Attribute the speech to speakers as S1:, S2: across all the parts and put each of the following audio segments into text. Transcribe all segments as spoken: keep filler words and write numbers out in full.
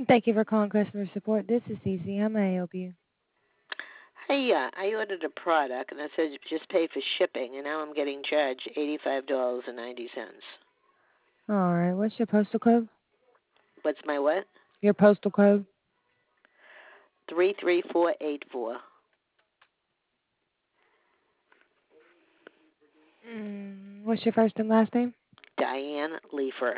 S1: Thank you for calling customer support. This is Cece. How may I help you?
S2: Hey, uh, I ordered a product and it says just pay for shipping, and now I'm getting charged eighty-five dollars and ninety cents.
S1: All right. What's your postal code?
S2: What's my what?
S1: Your postal code?
S2: Three three four eight four.
S1: Mm, what's your first and last name?
S2: Diane Leifer.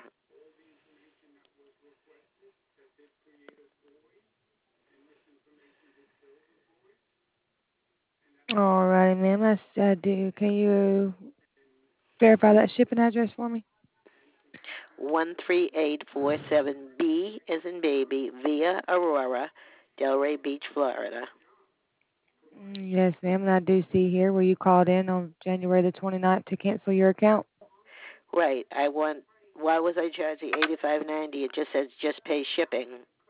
S1: All right, ma'am. I, s- I do. Can you verify that shipping address for me?
S2: One three eight four seven B as in baby, Via Aurora, Delray Beach, Florida.
S1: Mm, yes, ma'am. And I do see here where you called in on January the twenty-ninth to cancel your account.
S2: Right. I want. Why was I charged the eighty-five ninety? It just says just pay shipping.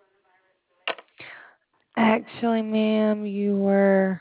S1: Actually, ma'am, you were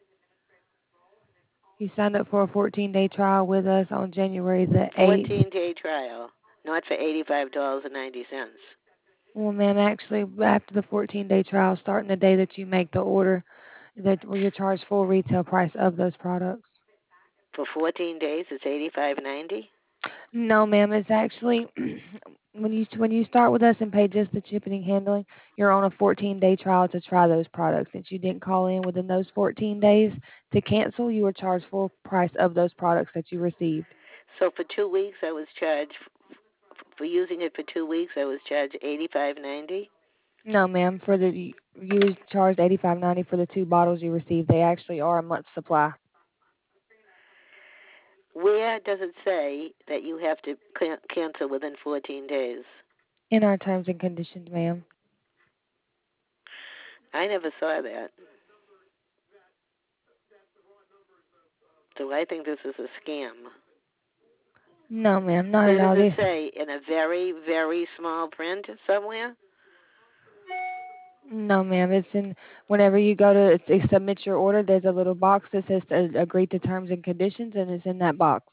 S1: you signed up for a fourteen-day trial with us on January the eighth.
S2: Fourteen day trial, not for eighty-five dollars and ninety cents.
S1: Well, ma'am, actually, after the fourteen-day trial, starting the day that you make the order, that well, you're charged full retail price of those products.
S2: For fourteen days, it's eighty-five ninety.
S1: No, ma'am, it's actually when you when you start with us and pay just the shipping and handling, you're on a fourteen-day trial to try those products. Since you didn't call in within those fourteen days to cancel, you were charged full price of those products that you received.
S2: So for two weeks, I was charged for using it for two weeks. I was charged eighty-five ninety.
S1: No, ma'am, for the you were charged eighty-five ninety for the two bottles you received. They actually are a month supply.
S2: Where does it say that you have to can- cancel within fourteen days?
S1: In our terms and conditions, ma'am.
S2: I never saw that. So I think this is a scam.
S1: No, ma'am, not
S2: Where
S1: at
S2: does
S1: all.
S2: it
S1: This
S2: say? In a very, very small print somewhere?
S1: No, ma'am. It's in whenever you go to, to submit your order. There's a little box that says to agree to terms and conditions, and it's in that box.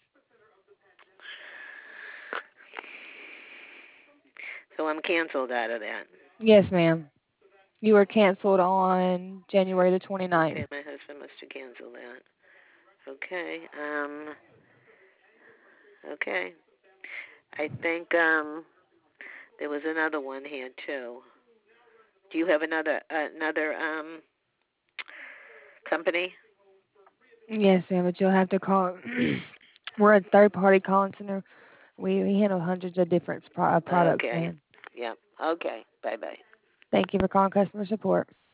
S2: So I'm canceled out of that.
S1: Yes, ma'am. You were canceled on January the twenty-ninth.
S2: Okay, my husband must have canceled that. Okay. Um. Okay. I think um there was another one here too. Do you have another uh, another um company?
S1: Yes, ma'am. But you'll have to call. We're a third-party calling center. We we handle hundreds of different pro- uh, products,
S2: Okay.
S1: ma'am.
S2: Yep. Okay. Bye bye.
S1: Thank you for calling customer support.